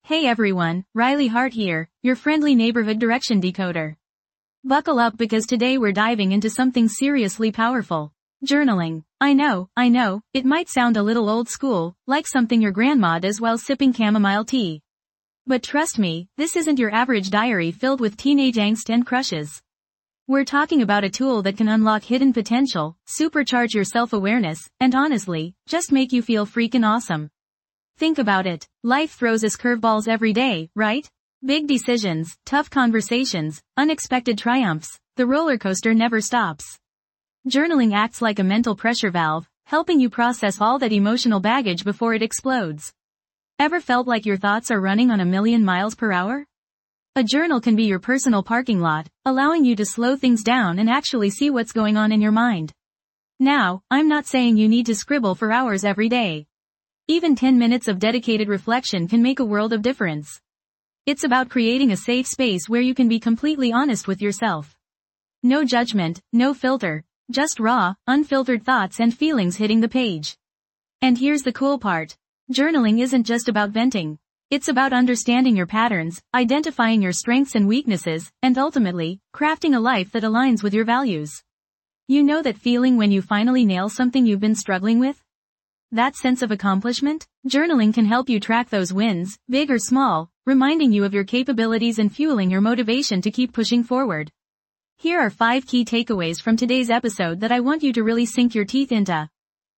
Hey everyone, Riley Hart here, your friendly neighborhood direction decoder. Buckle up because today we're diving into something seriously powerful. Journaling. I know, it might sound a little old school, like something your grandma does while sipping chamomile tea. But trust me, this isn't your average diary filled with teenage angst and crushes. We're talking about a tool that can unlock hidden potential, supercharge your self-awareness, and honestly, just make you feel freaking awesome. Think about it. Life throws us curveballs every day, right? Big decisions, tough conversations, unexpected triumphs. The roller coaster never stops. Journaling acts like a mental pressure valve, helping you process all that emotional baggage before it explodes. Ever felt like your thoughts are running on 1,000,000 miles per hour? A journal can be your personal parking lot, allowing you to slow things down and actually see what's going on in your mind. Now, I'm not saying you need to scribble for hours every day. Even 10 minutes of dedicated reflection can make a world of difference. It's about creating a safe space where you can be completely honest with yourself. No judgment, no filter, just raw, unfiltered thoughts and feelings hitting the page. And here's the cool part. Journaling isn't just about venting. It's about understanding your patterns, identifying your strengths and weaknesses, and ultimately, crafting a life that aligns with your values. You know that feeling when you finally nail something you've been struggling with? That sense of accomplishment? Journaling can help you track those wins, big or small, reminding you of your capabilities and fueling your motivation to keep pushing forward. Here are 5 key takeaways from today's episode that I want you to really sink your teeth into.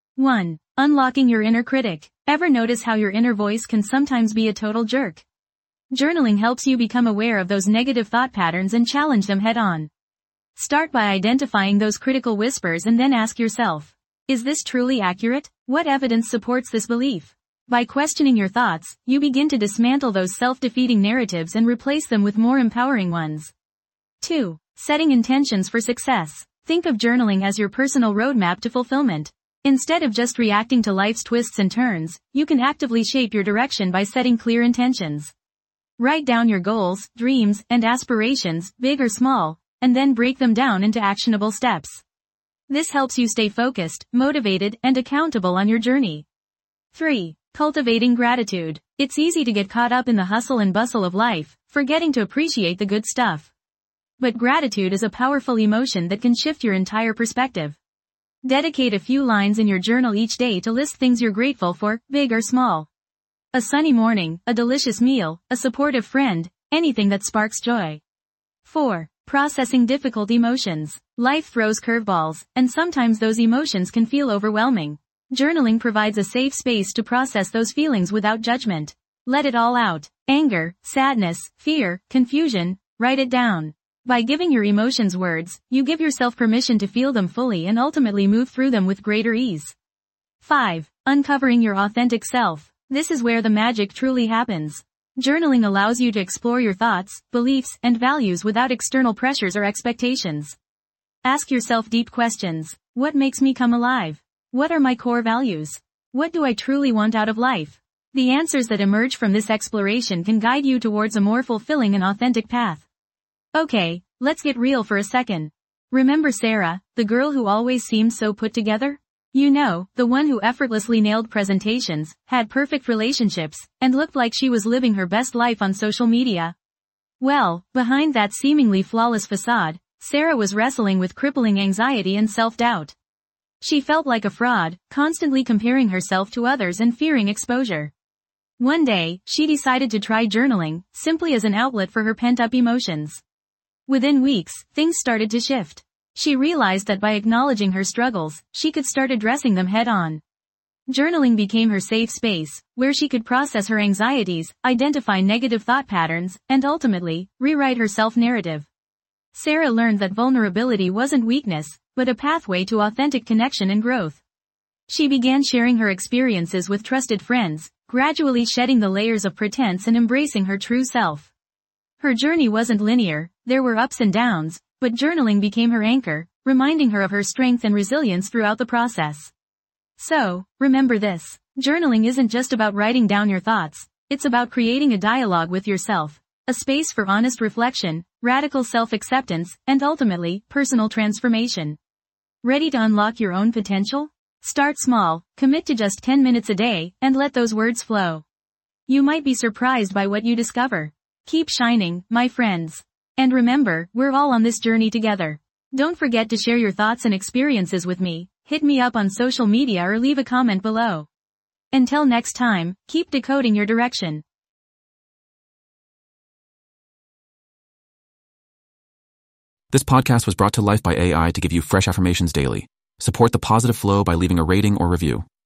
1. Unlocking your inner critic. Ever notice how your inner voice can sometimes be a total jerk? Journaling helps you become aware of those negative thought patterns and challenge them head-on. Start by identifying those critical whispers and then ask yourself, is this truly accurate? What evidence supports this belief? By questioning your thoughts, you begin to dismantle those self-defeating narratives and replace them with more empowering ones. 2. Setting intentions for success. Think of journaling as your personal roadmap to fulfillment. Instead of just reacting to life's twists and turns, you can actively shape your direction by setting clear intentions. Write down your goals, dreams, and aspirations, big or small, and then break them down into actionable steps. This helps you stay focused, motivated, and accountable on your journey. 3. Cultivating gratitude. It's easy to get caught up in the hustle and bustle of life, forgetting to appreciate the good stuff. But gratitude is a powerful emotion that can shift your entire perspective. Dedicate a few lines in your journal each day to list things you're grateful for, big or small. A sunny morning, a delicious meal, a supportive friend, anything that sparks joy. 4. Processing difficult emotions. Life throws curveballs, and sometimes those emotions can feel overwhelming. Journaling provides a safe space to process those feelings without judgment. Let it all out. Anger, sadness, fear, confusion, write it down. By giving your emotions words, you give yourself permission to feel them fully and ultimately move through them with greater ease. 5. Uncovering your authentic self. This is where the magic truly happens. Journaling allows you to explore your thoughts, beliefs, and values without external pressures or expectations. Ask yourself deep questions. What makes me come alive? What are my core values? What do I truly want out of life? The answers that emerge from this exploration can guide you towards a more fulfilling and authentic path. Okay, let's get real for a second. Remember Sarah, the girl who always seemed so put together? You know, the one who effortlessly nailed presentations, had perfect relationships, and looked like she was living her best life on social media. Well, behind that seemingly flawless facade, Sarah was wrestling with crippling anxiety and self-doubt. She felt like a fraud, constantly comparing herself to others and fearing exposure. One day, she decided to try journaling, simply as an outlet for her pent-up emotions. Within weeks, things started to shift. She realized that by acknowledging her struggles, she could start addressing them head-on. Journaling became her safe space, where she could process her anxieties, identify negative thought patterns, and ultimately, rewrite her self-narrative. Sarah learned that vulnerability wasn't weakness, but a pathway to authentic connection and growth. She began sharing her experiences with trusted friends, gradually shedding the layers of pretense and embracing her true self. Her journey wasn't linear, there were ups and downs, but journaling became her anchor, reminding her of her strength and resilience throughout the process. So, remember this. Journaling isn't just about writing down your thoughts, it's about creating a dialogue with yourself, a space for honest reflection, radical self-acceptance, and ultimately, personal transformation. Ready to unlock your own potential? Start small, commit to just 10 minutes a day, and let those words flow. You might be surprised by what you discover. Keep shining, my friends. And remember, we're all on this journey together. Don't forget to share your thoughts and experiences with me. Hit me up on social media or leave a comment below. Until next time, keep decoding your direction. This podcast was brought to life by AI to give you fresh affirmations daily. Support the positive flow by leaving a rating or review.